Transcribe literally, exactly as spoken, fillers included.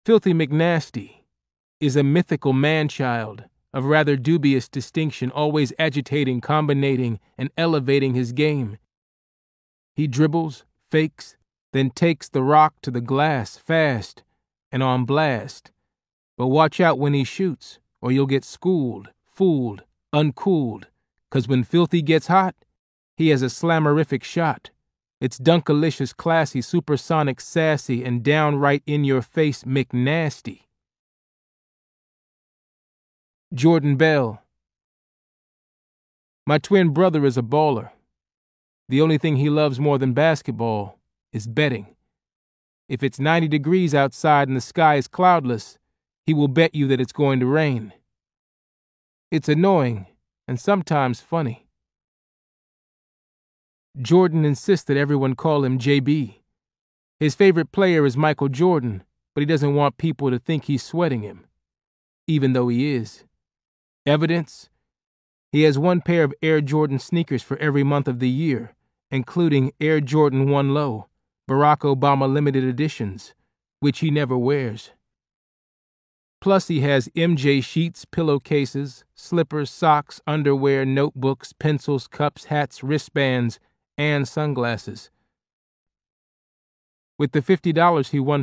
Filthy McNasty is a mythical man-child of rather dubious distinction, always agitating, combinating, and elevating his game. He dribbles, fakes, then takes the rock to the glass fast and on blast. But watch out when he shoots, or you'll get schooled, fooled, uncooled, 'cause when Filthy gets hot, he has a slammerific shot. It's dunkalicious, classy, supersonic, sassy, and downright in-your-face McNasty. Jordan Bell. My twin brother is a baller. The only thing he loves more than basketball is betting. If it's ninety degrees outside and the sky is cloudless, he will bet you that it's going to rain. It's annoying and sometimes funny. Jordan insists that everyone call him J B. His favorite player is Michael Jordan, but he doesn't want people to think he's sweating him, even though he is. Evidence? He has one pair of Air Jordan sneakers for every month of the year, including Air Jordan one Low, Barack Obama limited editions, which he never wears. Plus he has M J sheets, pillowcases, slippers, socks, underwear, notebooks, pencils, cups, hats, wristbands, and sunglasses. With the fifty dollars he won